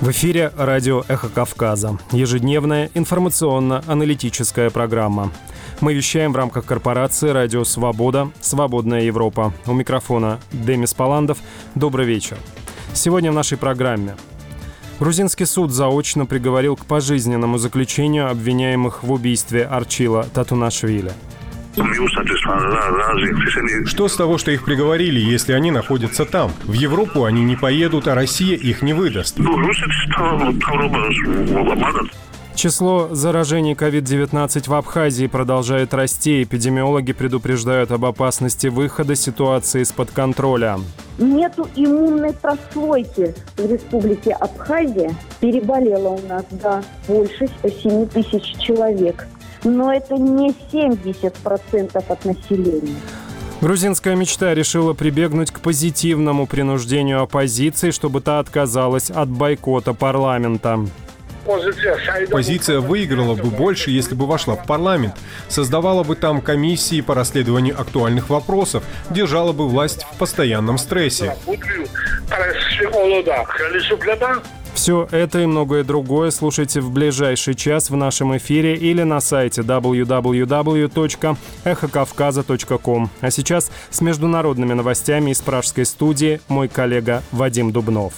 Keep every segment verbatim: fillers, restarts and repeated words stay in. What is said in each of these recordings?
В эфире радио «Эхо Кавказа». Ежедневная информационно-аналитическая программа. Мы вещаем в рамках корпорации «Радио Свобода. Свободная Европа». У микрофона Демис Паландов. Добрый вечер. Сегодня в нашей программе. Грузинский суд заочно приговорил к пожизненному заключению обвиняемых в убийстве Арчила Татунашвили. Что с того, что их приговорили, если они находятся там? В Европу они не поедут, а Россия их не выдаст. Число заражений ковид девятнадцать в Абхазии продолжает расти. Эпидемиологи предупреждают об опасности выхода ситуации из-под контроля. Нету иммунной прослойки в республике Абхазия. Переболело у нас, да, больше семи тысяч человек. Но это не семьдесят процентов от населения. Грузинская мечта решила прибегнуть к позитивному принуждению оппозиции, чтобы та отказалась от бойкота парламента. Оппозиция выиграла бы больше, если бы вошла в парламент, создавала бы там комиссии по расследованию актуальных вопросов, держала бы власть в постоянном стрессе. Все это и многое другое слушайте в ближайший час в нашем эфире или на сайте дабл ю дабл ю дабл ю точка эхо кавказа точка ком. А сейчас с международными новостями из пражской студии мой коллега Вадим Дубнов.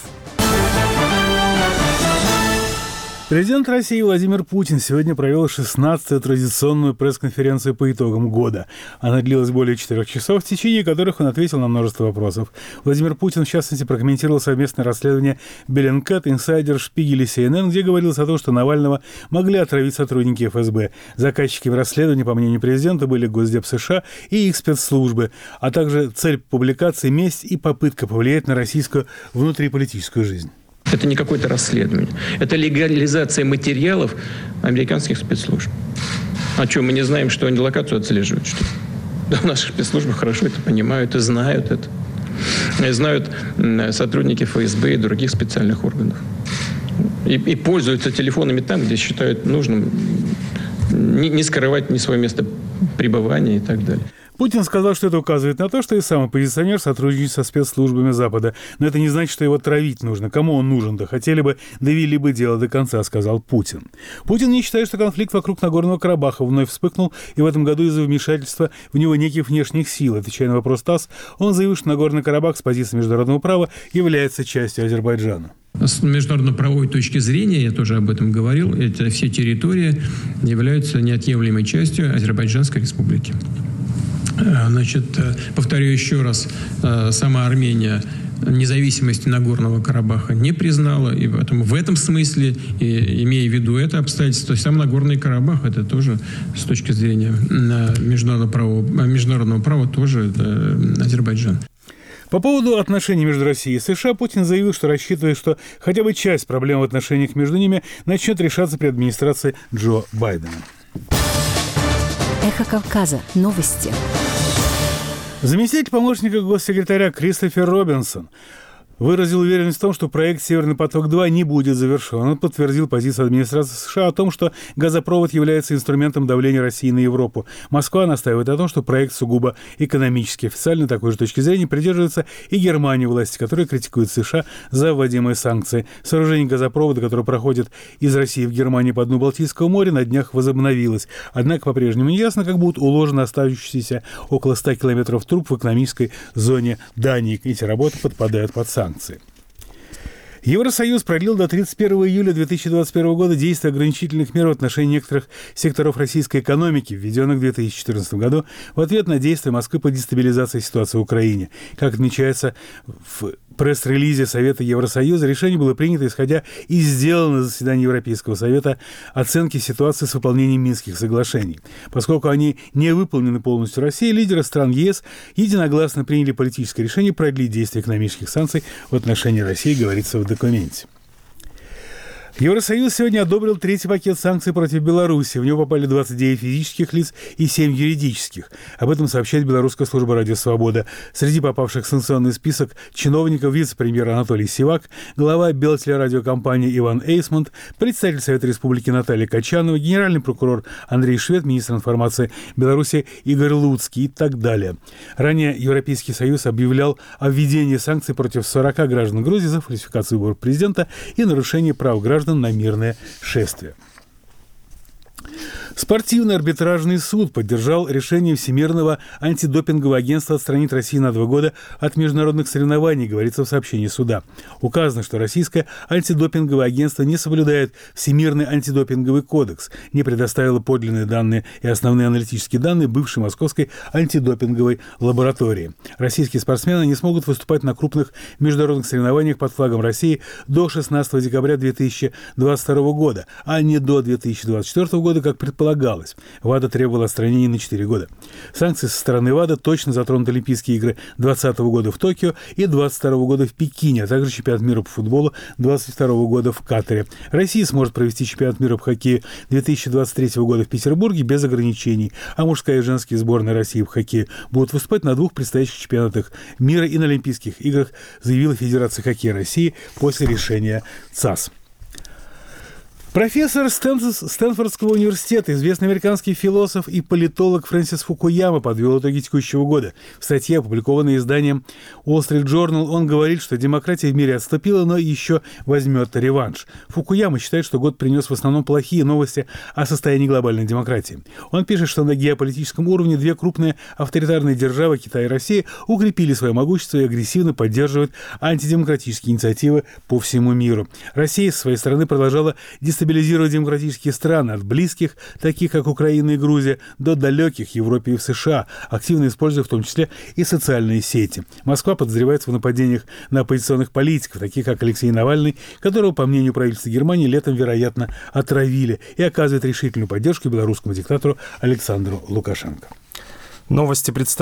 Президент России Владимир Путин сегодня провел шестнадцатую традиционную пресс-конференцию по итогам года. Она длилась более четырех часов, в течение которых он ответил на множество вопросов. Владимир Путин, в частности, прокомментировал совместное расследование Bellingcat, Insider, Шпигель и си эн эн, где говорилось о том, что Навального могли отравить сотрудники эф эс бэ. Заказчиками расследования, по мнению президента, были Госдеп США и их спецслужбы, а также цель публикации «Месть» и попытка повлиять на российскую внутриполитическую жизнь. Это не какое-то расследование. Это легализация материалов американских спецслужб. А что, мы не знаем, что они локацию отслеживают? Что? Да, наши спецслужбы хорошо это понимают и знают это. И знают сотрудники эф эс бэ и других специальных органов. И, и пользуются телефонами там, где считают нужным не, не скрывать ни свое место пребывания и так далее. Путин сказал, что это указывает на то, что и сам оппозиционер сотрудничает со спецслужбами Запада. Но это не значит, что его травить нужно. Кому он нужен-то? Хотели бы, довели бы дело до конца, сказал Путин. Путин не считает, что конфликт вокруг Нагорного Карабаха вновь вспыхнул, и в этом году из-за вмешательства в него неких внешних сил. Отвечая на вопрос ТАСС, он заявил, что Нагорный Карабах с позиции международного права является частью Азербайджана. С международно-правовой точки зрения, я тоже об этом говорил, это все территории являются неотъемлемой частью Азербайджанской республики. Значит, повторю еще раз, сама Армения независимости Нагорного Карабаха не признала, и поэтому в этом смысле, и, имея в виду это обстоятельство, сам Нагорный Карабах, это тоже с точки зрения международного права, международного права тоже это Азербайджан. По поводу отношений между Россией и США Путин заявил, что рассчитывает, что хотя бы часть проблем в отношениях между ними начнет решаться при администрации Джо Байдена. Эхо Кавказа. Новости. Заместитель помощника госсекретаря Кристофер Робинсон выразил уверенность в том, что проект «Северный поток-два» не будет завершен. Он подтвердил позицию администрации США о том, что газопровод является инструментом давления России на Европу. Москва настаивает о том, что проект сугубо экономический. Официально такой же точки зрения придерживается и Германия, власти которой критикуют США за вводимые санкции. Сооружение газопровода, которое проходит из России в Германию по дну Балтийского моря, на днях возобновилось. Однако по-прежнему не ясно, как будут уложены оставшиеся около ста километров труб в экономической зоне Дании. Эти работы подпадают под санкции. Евросоюз продлил до тридцать первого июля две тысячи двадцать первого года действие ограничительных мер в отношении некоторых секторов российской экономики, введенных в две тысячи четырнадцатом году в ответ на действия Москвы по дестабилизации ситуации в Украине. Как отмечается в пресс-релизе Совета Евросоюза, решение было принято, исходя из сделанной на заседании Европейского Совета оценки ситуации с выполнением Минских соглашений. Поскольку они не выполнены полностью Россией, лидеры стран ЕС единогласно приняли политическое решение продлить действие экономических санкций в отношении России, говорится в документе. Евросоюз сегодня одобрил третий пакет санкций против Беларуси. В него попали двадцать девять физических лиц и семь юридических. Об этом сообщает белорусская служба «Радио Свобода». Среди попавших в санкционный список чиновников вице-премьер Анатолий Сивак, глава белтелерадиокомпании Иван Эйсмонт, представитель Совета Республики Наталья Качанова, генеральный прокурор Андрей Швед, министр информации Беларуси Игорь Луцкий и так далее. Ранее Европейский Союз объявлял о введении санкций против сорока граждан Грузии за фальсификацию выборов президента и нарушение прав граждан на мирное шествие. Спортивный арбитражный суд поддержал решение Всемирного антидопингового агентства отстранить Россию на два года от международных соревнований, говорится в сообщении суда. Указано, что российское антидопинговое агентство не соблюдает Всемирный антидопинговый кодекс, не предоставило подлинные данные и основные аналитические данные бывшей московской антидопинговой лаборатории. Российские спортсмены не смогут выступать на крупных международных соревнованиях под флагом России до шестнадцатого декабря две тысячи двадцать второго года, а не до две тысячи двадцать четвёртого года, как предполагалось. ВАДА требовала отстранения на четыре года. Санкции со стороны ВАДА точно затронут Олимпийские игры двадцатого года в Токио и двадцать второго года в Пекине, а также чемпионат мира по футболу двадцать второго года в Катаре. Россия сможет провести чемпионат мира по хоккею две тысячи двадцать третьего года в Петербурге без ограничений, а мужская и женские сборные России в хоккее будут выступать на двух предстоящих чемпионатах мира и на Олимпийских играх, заявила Федерация хоккея России после решения ЦАС. Профессор Стэнфордского университета, известный американский философ и политолог Фрэнсис Фукуяма подвел итоги текущего года. В статье, опубликованной изданием Wall Street Journal, он говорит, что демократия в мире отступила, но еще возьмет реванш. Фукуяма считает, что год принес в основном плохие новости о состоянии глобальной демократии. Он пишет, что на геополитическом уровне две крупные авторитарные державы, Китай и Россия, укрепили свое могущество и агрессивно поддерживают антидемократические инициативы по всему миру. Россия, с своей стороны, продолжала дестабилизировать стабилизировать демократические страны от близких, таких как Украина и Грузия, до далеких в Европе и в США, активно используя в том числе и социальные сети. Москва подозревается в нападениях на оппозиционных политиков, таких как Алексей Навальный, которого, по мнению правительства Германии, летом, вероятно, отравили, и оказывает решительную поддержку белорусскому диктатору Александру Лукашенко. Новости представляют